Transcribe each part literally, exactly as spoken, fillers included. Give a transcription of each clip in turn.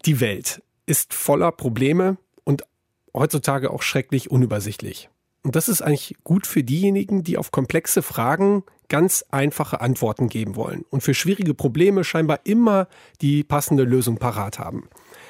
Die Welt ist voller Probleme und heutzutage auch schrecklich unübersichtlich. Und das ist eigentlich gut für diejenigen, die auf komplexe Fragen ganz einfache Antworten geben wollen und für schwierige Probleme scheinbar immer die passende Lösung parat haben.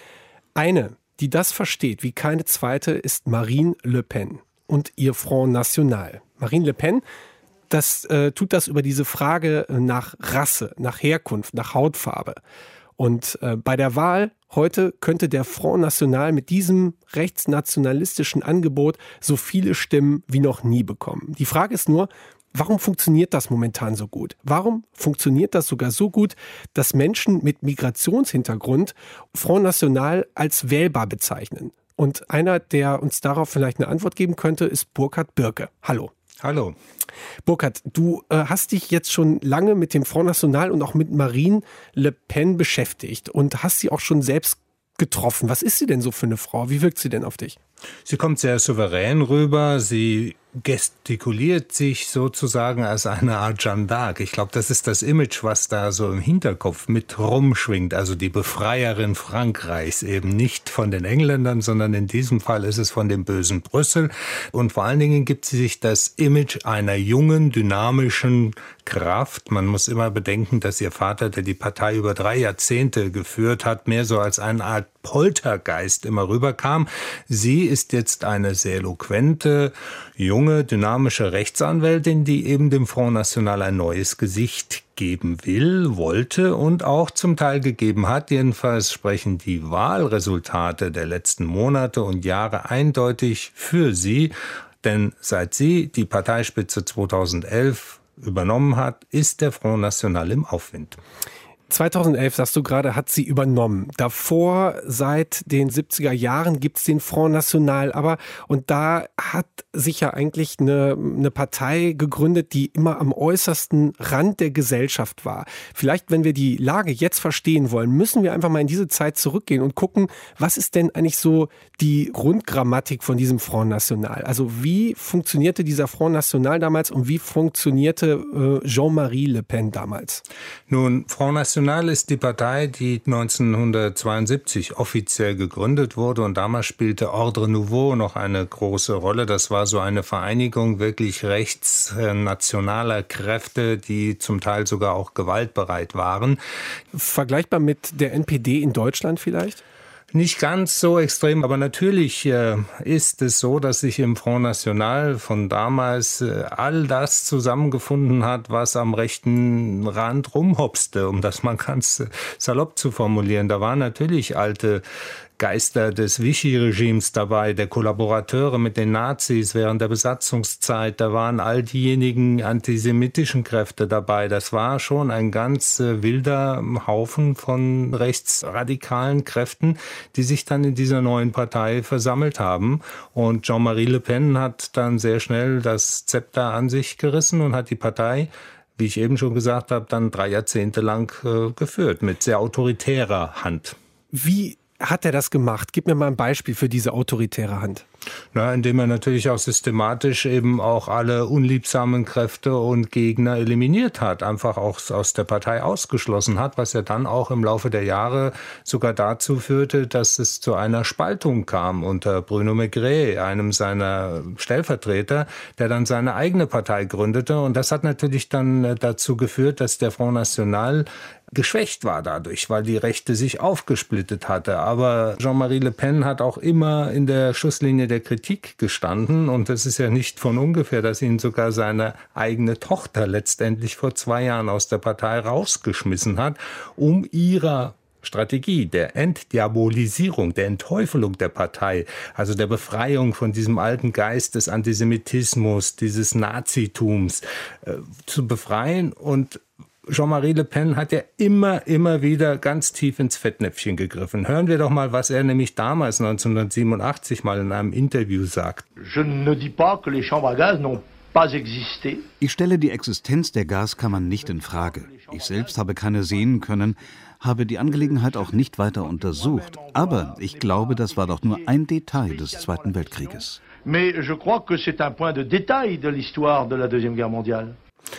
Eine, die das versteht wie keine zweite, ist Marine Le Pen und ihr Front National. Marine Le Pen, das äh, tut das über diese Frage nach Rasse, nach Herkunft, nach Hautfarbe. Und äh, bei der Wahl heute könnte der Front National mit diesem rechtsnationalistischen Angebot so viele Stimmen wie noch nie bekommen. Die Frage ist nur, warum funktioniert das momentan so gut? Warum funktioniert das sogar so gut, dass Menschen mit Migrationshintergrund Front National als wählbar bezeichnen? Und einer, der uns darauf vielleicht eine Antwort geben könnte, ist Burkhard Birke. Hallo. Hallo. Burkhard, du äh, hast dich jetzt schon lange mit dem Front National und auch mit Marine Le Pen beschäftigt und hast sie auch schon selbst getroffen. Was ist sie denn so für eine Frau? Wie wirkt sie denn auf dich? Sie kommt sehr souverän rüber. Sie gestikuliert sich sozusagen als eine Art Jeanne d'Arc. Ich glaube, das ist das Image, was da so im Hinterkopf mit rumschwingt. Also die Befreierin Frankreichs, eben nicht von den Engländern, sondern in diesem Fall ist es von dem bösen Brüssel. Und vor allen Dingen gibt sie sich das Image einer jungen, dynamischen Kraft. Man muss immer bedenken, dass ihr Vater, der die Partei über drei Jahrzehnte geführt hat, mehr so als eine Art Poltergeist immer rüberkam. Sie ist jetzt eine sehr eloquente, junge, dynamische Rechtsanwältin, die eben dem Front National ein neues Gesicht geben will, wollte und auch zum Teil gegeben hat. Jedenfalls sprechen die Wahlresultate der letzten Monate und Jahre eindeutig für sie. Denn seit sie die Parteispitze zweitausendelf übernommen hat, ist der Front National im Aufwind. zweitausendelf, sagst du gerade, hat sie übernommen. Davor, seit den siebziger Jahren, gibt es den Front National. Aber, und da hat sich ja eigentlich eine, eine Partei gegründet, die immer am äußersten Rand der Gesellschaft war. Vielleicht, wenn wir die Lage jetzt verstehen wollen, müssen wir einfach mal in diese Zeit zurückgehen und gucken, was ist denn eigentlich so die Grundgrammatik von diesem Front National? Also wie funktionierte dieser Front National damals und wie funktionierte äh, Jean-Marie Le Pen damals? Nun, Front National ist die Partei, die neunzehnhundertzweiundsiebzig offiziell gegründet wurde und damals spielte Ordre Nouveau noch eine große Rolle. Das war so eine Vereinigung wirklich rechtsnationaler Kräfte, die zum Teil sogar auch gewaltbereit waren. Vergleichbar mit der N P D in Deutschland vielleicht? Nicht ganz so extrem, aber natürlich äh, ist es so, dass sich im Front National von damals äh, all das zusammengefunden hat, was am rechten Rand rumhopste, um das mal ganz äh, salopp zu formulieren. Da waren natürlich alte Geister des Vichy-Regimes dabei, der Kollaborateure mit den Nazis während der Besatzungszeit. Da waren all diejenigen antisemitischen Kräfte dabei. Das war schon ein ganz äh, wilder Haufen von rechtsradikalen Kräften, die sich dann in dieser neuen Partei versammelt haben. Und Jean-Marie Le Pen hat dann sehr schnell das Zepter an sich gerissen und hat die Partei, wie ich eben schon gesagt habe, dann drei Jahrzehnte lang äh, geführt, mit sehr autoritärer Hand. Wie hat er das gemacht? Gib mir mal ein Beispiel für diese autoritäre Hand. Na, indem er natürlich auch systematisch eben auch alle unliebsamen Kräfte und Gegner eliminiert hat, einfach auch aus der Partei ausgeschlossen hat, was ja dann auch im Laufe der Jahre sogar dazu führte, dass es zu einer Spaltung kam unter Bruno Maigret, einem seiner Stellvertreter, der dann seine eigene Partei gründete. Und das hat natürlich dann dazu geführt, dass der Front National geschwächt war dadurch, weil die Rechte sich aufgesplittet hatte. Aber Jean-Marie Le Pen hat auch immer in der Schusslinie der Kritik gestanden und es ist ja nicht von ungefähr, dass ihn sogar seine eigene Tochter letztendlich vor zwei Jahren aus der Partei rausgeschmissen hat, um ihrer Strategie der Entdiabolisierung, der Entteufelung der Partei, also der Befreiung von diesem alten Geist des Antisemitismus, dieses Nazitums äh, zu befreien. Und Jean-Marie Le Pen hat ja immer, immer wieder ganz tief ins Fettnäpfchen gegriffen. Hören wir doch mal, was er nämlich damals neunzehnhundertsiebenundachtzig mal in einem Interview sagt. Je ne dis pas que les chambres à gaz n'ont pas existé. Ich stelle die Existenz der Gaskammern nicht in Frage. Ich selbst habe keine sehen können, habe die Angelegenheit auch nicht weiter untersucht. Aber ich glaube, das war doch nur ein Detail des Zweiten Weltkrieges. Mais je crois que c'est un point de détail de l'histoire de la Deuxième Guerre mondiale.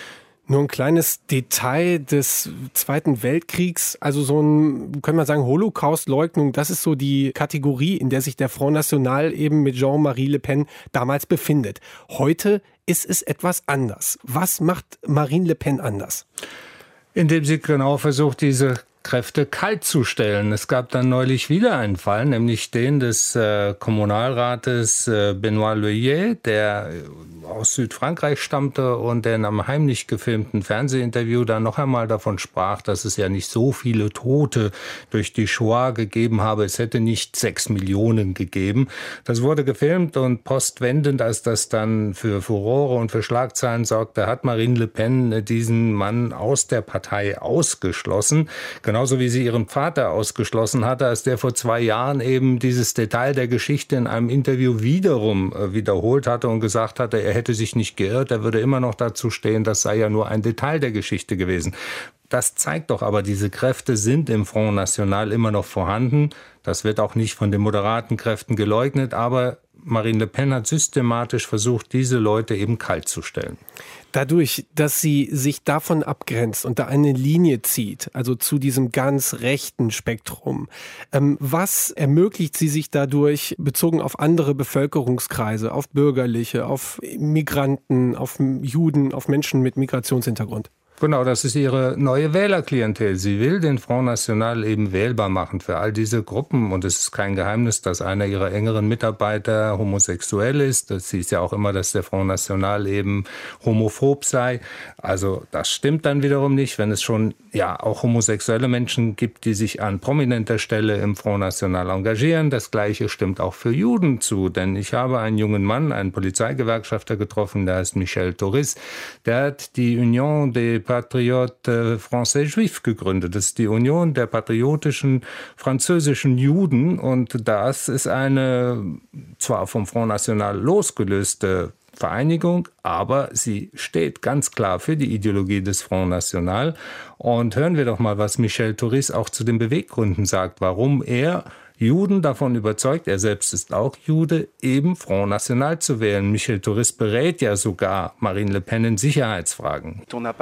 Nur ein kleines Detail des Zweiten Weltkriegs, also so ein, können wir sagen, Holocaust-Leugnung, das ist so die Kategorie, in der sich der Front National eben mit Jean-Marie Le Pen damals befindet. Heute ist es etwas anders. Was macht Marine Le Pen anders? Indem sie genau versucht, diese Kräfte kalt zu stellen. Es gab dann neulich wieder einen Fall, nämlich den des äh, Kommunalrates äh, Benoît Leuillet, der aus Südfrankreich stammte und der in einem heimlich gefilmten Fernsehinterview dann noch einmal davon sprach, dass es ja nicht so viele Tote durch die Shoah gegeben habe. Es hätte nicht sechs Millionen gegeben. Das wurde gefilmt und postwendend, als das dann für Furore und für Schlagzeilen sorgte, hat Marine Le Pen diesen Mann aus der Partei ausgeschlossen. Genauso wie sie ihren Vater ausgeschlossen hatte, als der vor zwei Jahren eben dieses Detail der Geschichte in einem Interview wiederum wiederholt hatte und gesagt hatte, er hätte sich nicht geirrt, er würde immer noch dazu stehen, das sei ja nur ein Detail der Geschichte gewesen. Das zeigt doch aber, diese Kräfte sind im Front National immer noch vorhanden. Das wird auch nicht von den moderaten Kräften geleugnet, aber Marine Le Pen hat systematisch versucht, diese Leute eben kalt zu stellen. Dadurch, dass sie sich davon abgrenzt und da eine Linie zieht, also zu diesem ganz rechten Spektrum, ähm, was ermöglicht sie sich dadurch bezogen auf andere Bevölkerungskreise, auf Bürgerliche, auf Migranten, auf Juden, auf Menschen mit Migrationshintergrund? Genau, das ist ihre neue Wählerklientel. Sie will den Front National eben wählbar machen für all diese Gruppen. Und es ist kein Geheimnis, dass einer ihrer engeren Mitarbeiter homosexuell ist. Das hieß ja auch immer, dass der Front National eben homophob sei. Also das stimmt dann wiederum nicht, wenn es schon ja auch homosexuelle Menschen gibt, die sich an prominenter Stelle im Front National engagieren. Das Gleiche stimmt auch für Juden zu. Denn ich habe einen jungen Mann, einen Polizeigewerkschafter getroffen, der heißt Michel Toris. Der hat die Union des Patriotes Français Juifs gegründet. Das ist die Union der patriotischen französischen Juden und das ist eine zwar vom Front National losgelöste Vereinigung, aber sie steht ganz klar für die Ideologie des Front National. Und hören wir doch mal, was Michel Toris auch zu den Beweggründen sagt, warum er Juden davon überzeugt, er selbst ist auch Jude, eben Front National zu wählen. Michel Toris berät ja sogar Marine Le Pen in Sicherheitsfragen.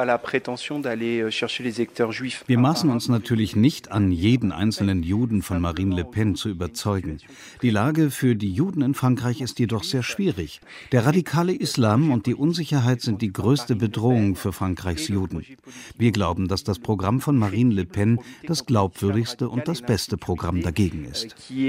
Wir maßen uns natürlich nicht an, jeden einzelnen Juden von Marine Le Pen zu überzeugen. Die Lage für die Juden in Frankreich ist jedoch sehr schwierig. Der radikale Islam und die Unsicherheit sind die größte Bedrohung für Frankreichs Juden. Wir glauben, dass das Programm von Marine Le Pen das glaubwürdigste und das beste Programm dagegen ist.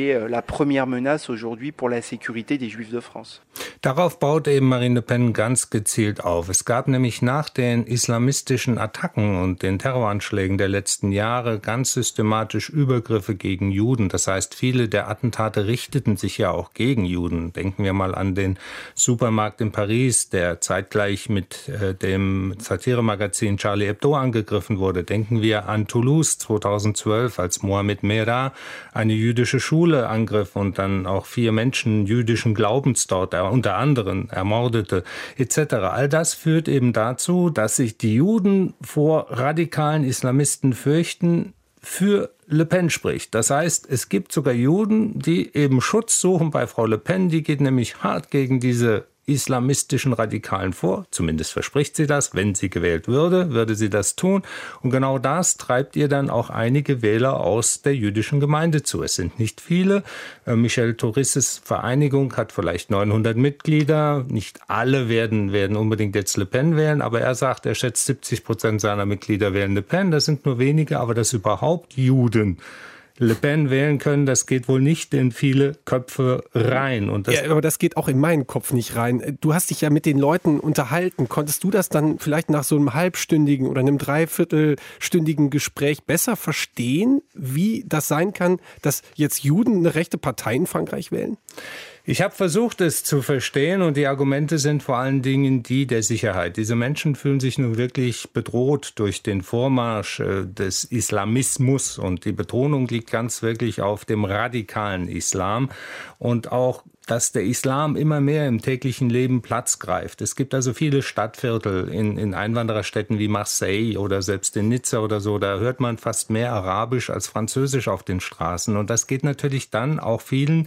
Darauf baut eben Marine Le Pen ganz gezielt auf. Es gab nämlich nach den islamistischen Attacken und den Terroranschlägen der letzten Jahre ganz systematisch Übergriffe gegen Juden. Das heißt, viele der Attentate richteten sich ja auch gegen Juden. Denken wir mal an den Supermarkt in Paris, der zeitgleich mit äh, dem Satiremagazin Charlie Hebdo angegriffen wurde. Denken wir an Toulouse zweitausendzwölf, als Mohamed Merah eine jüdische Schule angriff und dann auch vier Menschen jüdischen Glaubens dort, unter anderem ermordete, et cetera. All das führt eben dazu, dass sich die Juden vor radikalen Islamisten fürchten, für Le Pen spricht. Das heißt, es gibt sogar Juden, die eben Schutz suchen bei Frau Le Pen. Die geht nämlich hart gegen diese islamistischen Radikalen vor. Zumindest verspricht sie das. Wenn sie gewählt würde, würde sie das tun. Und genau das treibt ihr dann auch einige Wähler aus der jüdischen Gemeinde zu. Es sind nicht viele. Michel Toris' Vereinigung hat vielleicht neunhundert Mitglieder. Nicht alle werden, werden unbedingt jetzt Le Pen wählen, aber er sagt, er schätzt siebzig Prozent seiner Mitglieder wählen Le Pen. Das sind nur wenige, aber dass überhaupt Juden Le Pen wählen können, das geht wohl nicht in viele Köpfe rein. Und das ja, aber das geht auch in meinen Kopf nicht rein. Du hast dich ja mit den Leuten unterhalten. Konntest du das dann vielleicht nach so einem halbstündigen oder einem dreiviertelstündigen Gespräch besser verstehen, wie das sein kann, dass jetzt Juden eine rechte Partei in Frankreich wählen? Ich habe versucht, es zu verstehen und die Argumente sind vor allen Dingen die der Sicherheit. Diese Menschen fühlen sich nun wirklich bedroht durch den Vormarsch äh, des Islamismus und die Betonung liegt ganz wirklich auf dem radikalen Islam und auch dass der Islam immer mehr im täglichen Leben Platz greift. Es gibt also viele Stadtviertel in, in Einwandererstädten wie Marseille oder selbst in Nizza oder so, da hört man fast mehr Arabisch als Französisch auf den Straßen. Und das geht natürlich dann auch vielen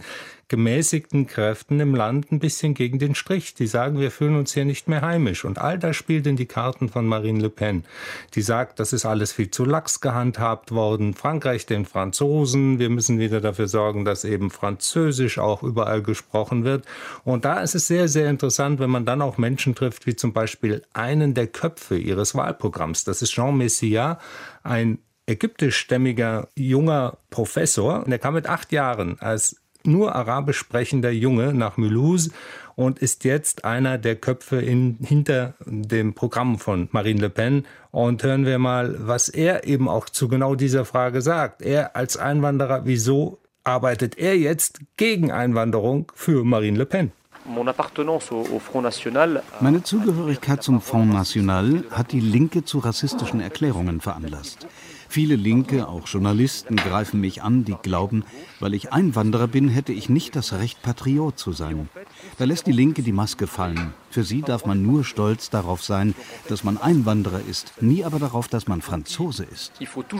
gemäßigten Kräften im Land ein bisschen gegen den Strich. Die sagen, wir fühlen uns hier nicht mehr heimisch. Und all das spielt in die Karten von Marine Le Pen. Die sagt, das ist alles viel zu lax gehandhabt worden. Frankreich den Franzosen. Wir müssen wieder dafür sorgen, dass eben Französisch auch überall gesprochen wird. Und da ist es sehr, sehr interessant, wenn man dann auch Menschen trifft, wie zum Beispiel einen der Köpfe ihres Wahlprogramms. Das ist Jean Messia, ein ägyptischstämmiger junger Professor. Der kam mit acht Jahren als nur arabisch sprechender Junge nach Mulhouse und ist jetzt einer der Köpfe in, hinter dem Programm von Marine Le Pen. Und hören wir mal, was er eben auch zu genau dieser Frage sagt. Er als Einwanderer, wieso arbeitet er jetzt gegen Einwanderung für Marine Le Pen? Meine Zugehörigkeit zum Front National hat die Linke zu rassistischen Erklärungen veranlasst. Viele Linke, auch Journalisten, greifen mich an, die glauben, weil ich Einwanderer bin, hätte ich nicht das Recht, Patriot zu sein. Da lässt die Linke die Maske fallen. Für sie darf man nur stolz darauf sein, dass man Einwanderer ist, nie aber darauf, dass man Franzose ist.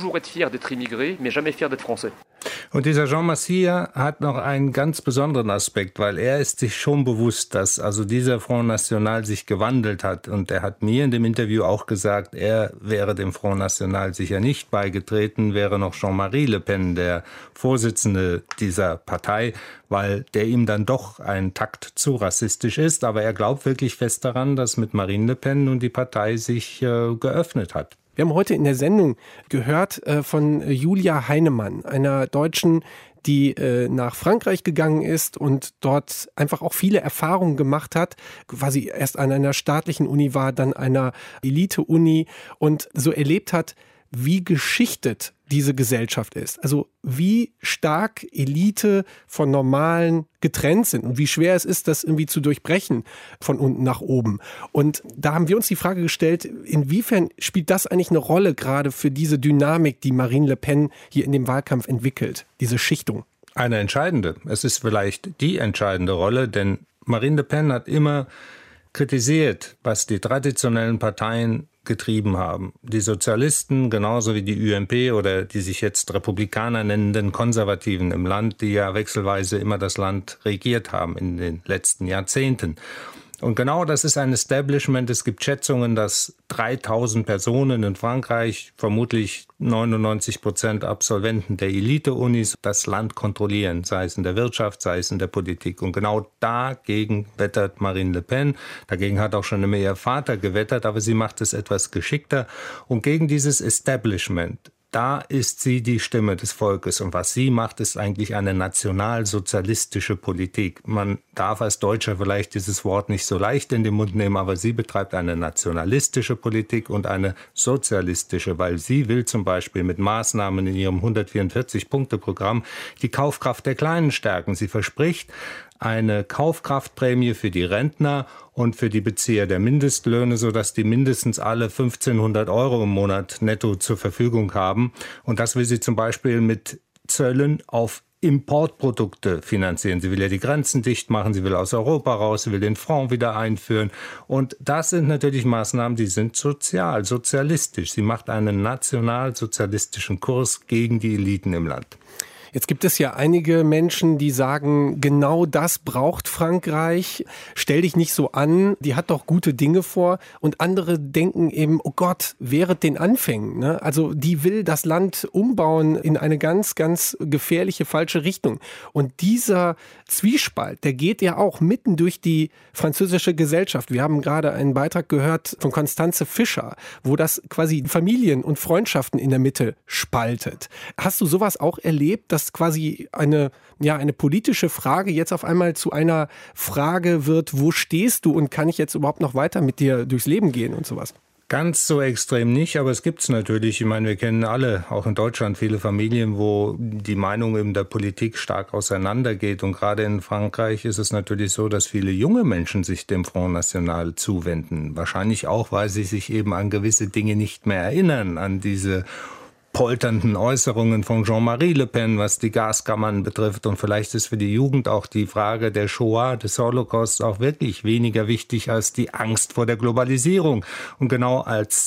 Und dieser Jean Messia hat noch einen ganz besonderen Aspekt, weil er ist sich schon bewusst, dass also dieser Front National sich gewandelt hat. Und er hat mir in dem Interview auch gesagt, er wäre dem Front National sicher nicht beigetreten, wäre noch Jean-Marie Le Pen der Vorsitzende dieser Partei, weil der ihm dann doch ein Takt zu rassistisch ist. Aber er glaubt wirklich fest daran, dass mit Marine Le Pen nun die Partei sich äh, geöffnet hat. Wir haben heute in der Sendung gehört äh, von Julia Heinemann, einer Deutschen, die äh, nach Frankreich gegangen ist und dort einfach auch viele Erfahrungen gemacht hat, quasi erst an einer staatlichen Uni war, dann einer Elite-Uni und so erlebt hat, wie geschichtet diese Gesellschaft ist. Also wie stark Elite von Normalen getrennt sind und wie schwer es ist, das irgendwie zu durchbrechen von unten nach oben. Und da haben wir uns die Frage gestellt, inwiefern spielt das eigentlich eine Rolle gerade für diese Dynamik, die Marine Le Pen hier in dem Wahlkampf entwickelt, diese Schichtung? Eine entscheidende. Es ist vielleicht die entscheidende Rolle, denn Marine Le Pen hat immer kritisiert, was die traditionellen Parteien getrieben haben. Die Sozialisten, genauso wie die U M P oder die sich jetzt Republikaner nennenden Konservativen im Land, die ja wechselweise immer das Land regiert haben in den letzten Jahrzehnten. Und genau das ist ein Establishment. Es gibt Schätzungen, dass dreitausend Personen in Frankreich, vermutlich neunundneunzig Prozent Absolventen der Elite-Unis, das Land kontrollieren, sei es in der Wirtschaft, sei es in der Politik. Und genau dagegen wettert Marine Le Pen. Dagegen hat auch schon immer ihr Vater gewettert, aber sie macht es etwas geschickter. Und gegen dieses Establishment, da ist sie die Stimme des Volkes. Und was sie macht, ist eigentlich eine nationalsozialistische Politik. Man darf als Deutscher vielleicht dieses Wort nicht so leicht in den Mund nehmen, aber sie betreibt eine nationalistische Politik und eine sozialistische, weil sie will zum Beispiel mit Maßnahmen in ihrem hundertvierundvierzig-Punkte-Programm die Kaufkraft der Kleinen stärken. Sie verspricht eine Kaufkraftprämie für die Rentner und für die Bezieher der Mindestlöhne, sodass die mindestens alle fünfzehnhundert Euro im Monat netto zur Verfügung haben. Und das will sie zum Beispiel mit Zöllen auf Importprodukte finanzieren. Sie will ja die Grenzen dicht machen, sie will aus Europa raus, sie will den Franc wieder einführen. Und das sind natürlich Maßnahmen, die sind sozial, sozialistisch. Sie macht einen nationalsozialistischen Kurs gegen die Eliten im Land. Jetzt gibt es ja einige Menschen, die sagen, genau das braucht Frankreich. Stell dich nicht so an, die hat doch gute Dinge vor. Und andere denken eben, oh Gott, wehret den Anfängen. Ne? Also die will das Land umbauen in eine ganz, ganz gefährliche, falsche Richtung. Und dieser Zwiespalt, der geht ja auch mitten durch die französische Gesellschaft. Wir haben gerade einen Beitrag gehört von Constanze Fischer, wo das quasi Familien und Freundschaften in der Mitte spaltet. Hast du sowas auch erlebt, dass quasi eine, ja, eine politische Frage jetzt auf einmal zu einer Frage wird, wo stehst du und kann ich jetzt überhaupt noch weiter mit dir durchs Leben gehen und sowas? Ganz so extrem nicht, aber es gibt es natürlich. Ich meine, wir kennen alle, auch in Deutschland, viele Familien, wo die Meinung in der Politik stark auseinandergeht. Und gerade in Frankreich ist es natürlich so, dass viele junge Menschen sich dem Front National zuwenden. Wahrscheinlich auch, weil sie sich eben an gewisse Dinge nicht mehr erinnern, an diese polternden Äußerungen von Jean-Marie Le Pen, was die Gaskammern betrifft. Und vielleicht ist für die Jugend auch die Frage der Shoah, des Holocaust, auch wirklich weniger wichtig als die Angst vor der Globalisierung. Und genau als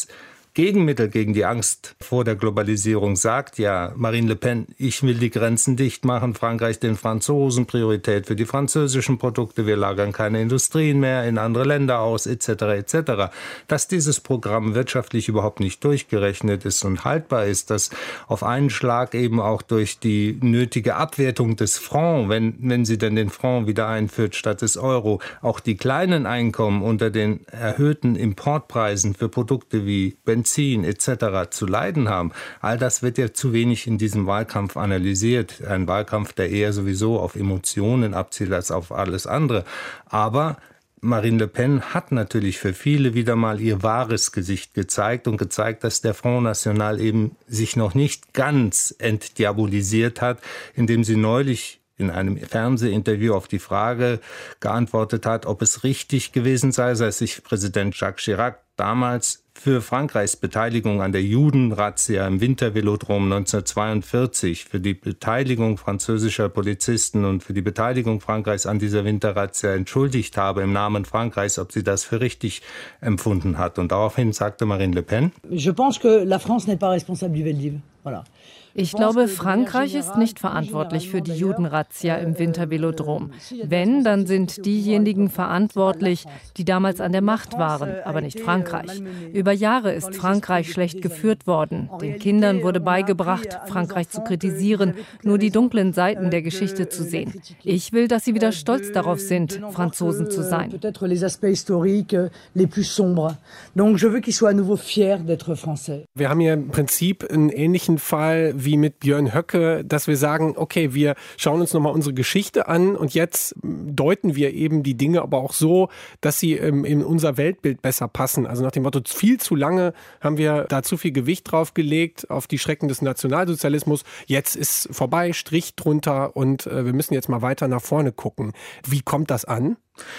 Gegenmittel gegen die Angst vor der Globalisierung sagt ja Marine Le Pen, ich will die Grenzen dicht machen, Frankreich den Franzosen, Priorität für die französischen Produkte, wir lagern keine Industrien mehr in andere Länder aus, et cetera et cetera. Dass dieses Programm wirtschaftlich überhaupt nicht durchgerechnet ist und haltbar ist, dass auf einen Schlag eben auch durch die nötige Abwertung des Franc, wenn, wenn sie denn den Franc wieder einführt statt des Euro, auch die kleinen Einkommen unter den erhöhten Importpreisen für Produkte wie Benzin, Benzin et cetera zu leiden haben. All das wird ja zu wenig in diesem Wahlkampf analysiert. Ein Wahlkampf, der eher sowieso auf Emotionen abzielt als auf alles andere. Aber Marine Le Pen hat natürlich für viele wieder mal ihr wahres Gesicht gezeigt und gezeigt, dass der Front National eben sich noch nicht ganz entdiabolisiert hat, indem sie neulich in einem Fernsehinterview auf die Frage geantwortet hat, ob es richtig gewesen sei, dass sich Präsident Jacques Chirac damals für Frankreichs Beteiligung an der Judenrazzia im Wintervelodrom neunzehnhundertzweiundvierzig, für die Beteiligung französischer Polizisten und für die Beteiligung Frankreichs an dieser Winterrazzia entschuldigt habe im Namen Frankreichs, ob sie das für richtig empfunden hat. Und daraufhin sagte Marine Le Pen: Je pense que la France n'est pas responsable du Veldiv. Voilà. Ich glaube, Frankreich ist nicht verantwortlich für die Judenrazzia im Wintervelodrom. Wenn, dann sind diejenigen verantwortlich, die damals an der Macht waren, aber nicht Frankreich. Über Jahre ist Frankreich schlecht geführt worden. Den Kindern wurde beigebracht, Frankreich zu kritisieren, nur die dunklen Seiten der Geschichte zu sehen. Ich will, dass sie wieder stolz darauf sind, Franzosen zu sein. Wir haben hier im Prinzip einen ähnlichen Fall wie mit Björn Höcke, dass wir sagen, okay, wir schauen uns nochmal unsere Geschichte an und jetzt deuten wir eben die Dinge aber auch so, dass sie ähm, in unser Weltbild besser passen. Also nach dem Motto, viel zu lange haben wir da zu viel Gewicht drauf gelegt auf die Schrecken des Nationalsozialismus. Jetzt ist vorbei, Strich drunter und äh, wir müssen jetzt mal weiter nach vorne gucken. Wie kommt das an?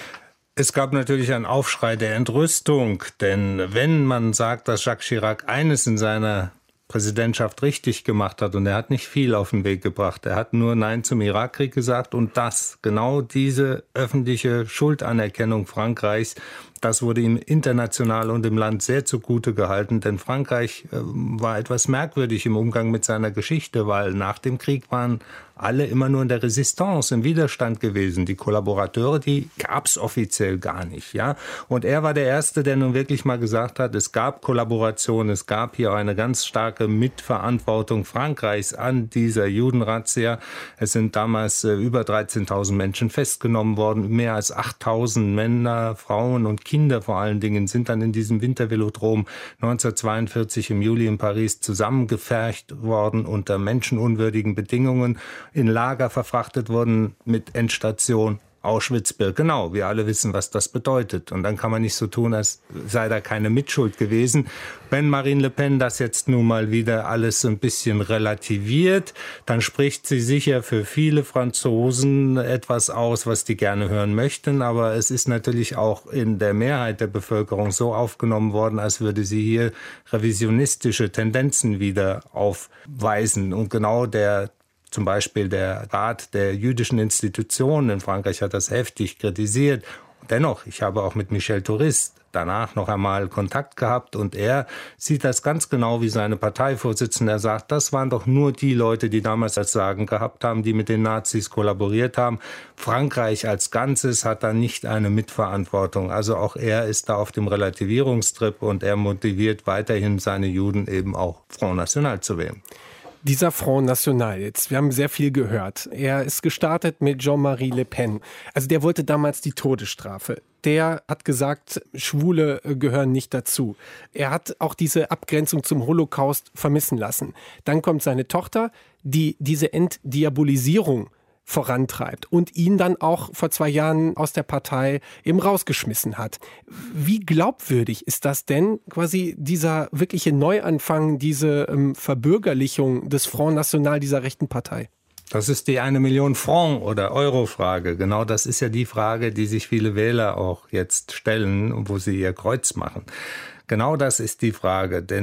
Es gab natürlich einen Aufschrei der Entrüstung, denn wenn man sagt, dass Jacques Chirac eines in seiner Präsidentschaft richtig gemacht hat, und er hat nicht viel auf den Weg gebracht. Er hat nur Nein zum Irakkrieg gesagt und das, genau diese öffentliche Schuldanerkennung Frankreichs, das wurde ihm international und im Land sehr zugute gehalten, denn Frankreich äh, war etwas merkwürdig im Umgang mit seiner Geschichte, weil nach dem Krieg waren alle immer nur in der Resistance, im Widerstand gewesen. Die Kollaborateure, die gab es offiziell gar nicht. Ja? Und er war der Erste, der nun wirklich mal gesagt hat, es gab Kollaboration, es gab hier eine ganz starke Mitverantwortung Frankreichs an dieser Judenrazzia. Es sind damals äh, über dreizehntausend Menschen festgenommen worden, mehr als achttausend Männer, Frauen und Kinder vor allen Dingen sind dann in diesem Wintervelodrom neunzehnhundertzweiundvierzig im Juli in Paris zusammengefercht worden unter menschenunwürdigen Bedingungen, in Lager verfrachtet worden mit Endstation Auschwitz-Birkenau. Wir alle wissen, was das bedeutet. Und dann kann man nicht so tun, als sei da keine Mitschuld gewesen. Wenn Marine Le Pen das jetzt nun mal wieder alles so ein bisschen relativiert, dann spricht sie sicher für viele Franzosen etwas aus, was die gerne hören möchten. Aber es ist natürlich auch in der Mehrheit der Bevölkerung so aufgenommen worden, als würde sie hier revisionistische Tendenzen wieder aufweisen. Und genau der Zum Beispiel der Rat der jüdischen Institutionen in Frankreich hat das heftig kritisiert. Dennoch, ich habe auch mit Michel Touriste danach noch einmal Kontakt gehabt und er sieht das ganz genau wie seine Parteivorsitzende. Er sagt, das waren doch nur die Leute, die damals das Sagen gehabt haben, die mit den Nazis kollaboriert haben. Frankreich als Ganzes hat da nicht eine Mitverantwortung. Also auch er ist da auf dem Relativierungstrip und er motiviert weiterhin seine Juden eben auch Front National zu wählen. Dieser Front National jetzt, wir haben sehr viel gehört. Er ist gestartet mit Jean-Marie Le Pen. Also der wollte damals die Todesstrafe. Der hat gesagt, Schwule gehören nicht dazu. Er hat auch diese Abgrenzung zum Holocaust vermissen lassen. Dann kommt seine Tochter, die diese Entdiabolisierung vorantreibt und ihn dann auch vor zwei Jahren aus der Partei eben rausgeschmissen hat. Wie glaubwürdig ist das denn, quasi dieser wirkliche Neuanfang, diese ähm, Verbürgerlichung des Front National dieser rechten Partei? Das ist die eine Million Franc oder Euro-Frage. Genau das ist ja die Frage, die sich viele Wähler auch jetzt stellen und wo sie ihr Kreuz machen. Genau das ist die Frage, denn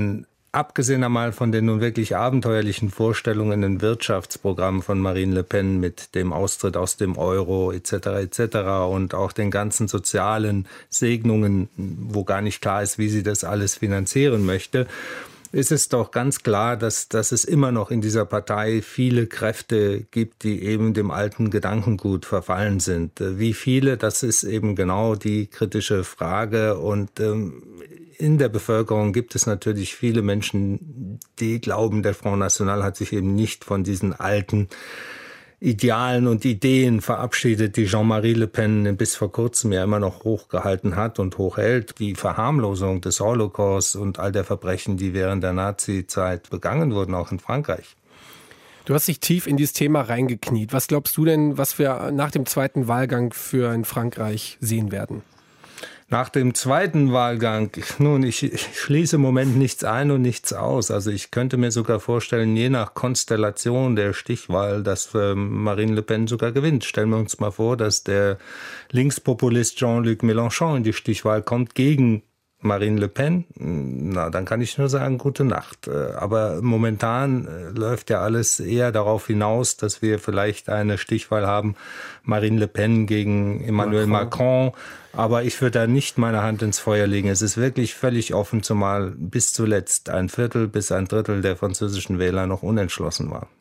abgesehen einmal von den nun wirklich abenteuerlichen Vorstellungen in den Wirtschaftsprogrammen von Marine Le Pen mit dem Austritt aus dem Euro et cetera et cetera und auch den ganzen sozialen Segnungen, wo gar nicht klar ist, wie sie das alles finanzieren möchte, ist es doch ganz klar, dass, dass es immer noch in dieser Partei viele Kräfte gibt, die eben dem alten Gedankengut verfallen sind. Wie viele, das ist eben genau die kritische Frage. Und ähm, in der Bevölkerung gibt es natürlich viele Menschen, die glauben, der Front National hat sich eben nicht von diesen alten Idealen und Ideen verabschiedet, die Jean-Marie Le Pen bis vor kurzem ja immer noch hochgehalten hat und hochhält. Die Verharmlosung des Holocaust und all der Verbrechen, die während der Nazi-Zeit begangen wurden, auch in Frankreich. Du hast dich tief in dieses Thema reingekniet. Was glaubst du denn, was wir nach dem zweiten Wahlgang für in Frankreich sehen werden? Nach dem zweiten Wahlgang, nun, ich, ich schließe im Moment nichts ein und nichts aus. Also ich könnte mir sogar vorstellen, je nach Konstellation der Stichwahl, dass äh, Marine Le Pen sogar gewinnt. Stellen wir uns mal vor, dass der Linkspopulist Jean-Luc Mélenchon in die Stichwahl kommt gegen Marine Le Pen. Na, dann kann ich nur sagen, gute Nacht. Aber momentan läuft ja alles eher darauf hinaus, dass wir vielleicht eine Stichwahl haben, Marine Le Pen gegen Emmanuel Macron. Macron. Aber ich würde da nicht meine Hand ins Feuer legen. Es ist wirklich völlig offen, zumal bis zuletzt ein Viertel bis ein Drittel der französischen Wähler noch unentschlossen war.